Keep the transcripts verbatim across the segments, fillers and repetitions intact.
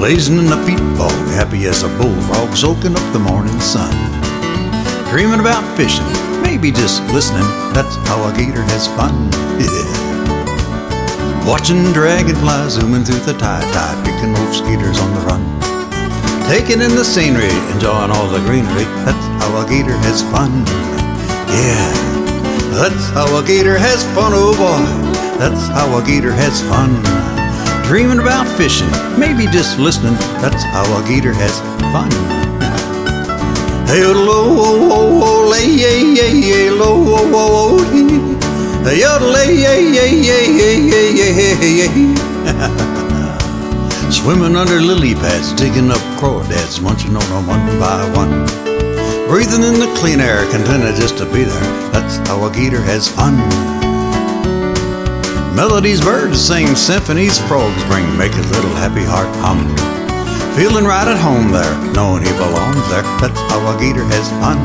blazing in the peat bog, happy as a bullfrog soaking up the morning sun. Dreaming about fishing, maybe just listening, that's how a gator has fun. Yeah. Watching dragonflies zooming through the tide, tide, picking old skaters on the run. Taking in the scenery, enjoying all the greenery, that's how a gator has fun. Yeah, that's how a gator has fun, oh boy, that's how a gator has fun. Dreaming about fishing, maybe just listening, that's how a gator has fun. Hey, lo, oh, oh, oh, lay, yay, yay, yay, lo, oh, oh, oh, hee. Hey, yodel, yay, yay, yay, yay, yay, yay, yay, yay. Swimming under lily pads, digging up crawdads, munching on them one by one. Breathing in the clean air, contented just to be there, that's how a gator has fun. Melodies birds sing, symphonies frogs bring, make a little happy heart hum. Feeling right at home there, knowing he belongs there, that's how a gator has fun.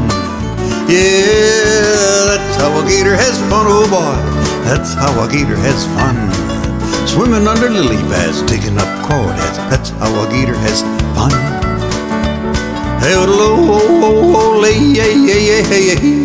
Yeah, that's how a gator has fun, oh boy, that's how a gator has fun. Swimming under lily pads, digging up crawdads, that's how a gator has fun. Hey, oh, oh, oh, oh, lay, yay, yay, yay, yay, yay.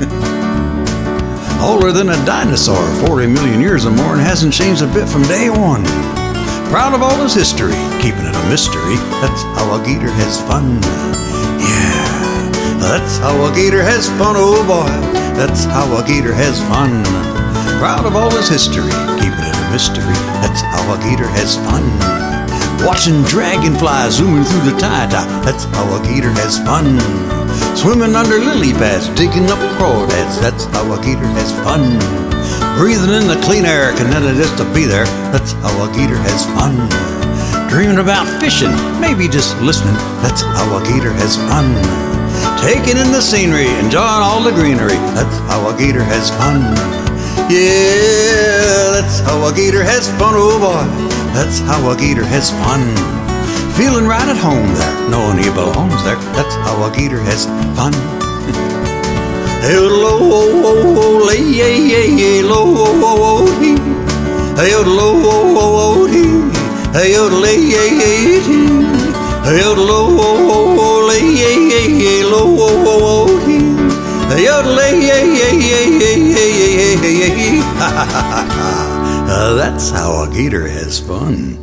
Older than a dinosaur, forty million years or more, and hasn't changed a bit from day one. Proud of all his history, keeping it a mystery, that's how a gator has fun. Yeah, that's how a gator has fun, oh boy, that's how a gator has fun. Proud of all his history, keeping it a mystery, that's how a gator has fun. Watching dragonflies zooming through the tide, that's how a gator has fun. Swimming under lily pads, digging up crawdads, that's how a gator has fun. Breathing in the clean air, contented just to be there, that's how a gator has fun. Dreaming about fishing, maybe just listening, that's how a gator has fun. Taking in the scenery, enjoying all the greenery, that's how a gator has fun. Yeah, that's how a gator has fun, oh boy, that's how a gator has fun. Feeling right at home there, knowing he belongs there, that's how a gator has fun. Hey, lo, oh, oh, oh, lay, yay, yay, yay, lo, oh, oh, oh, hee. Hey, lo, oh, oh, oh, hee. Hey, lay, yay, yay, hee. Hey, lo, oh, oh, oh, lay, yay, yay, yay, lo, oh, oh, oh, hee. Hey, lay, yay, yay, yay, yay, yay, yay, yay, yay. That's how a gator has fun.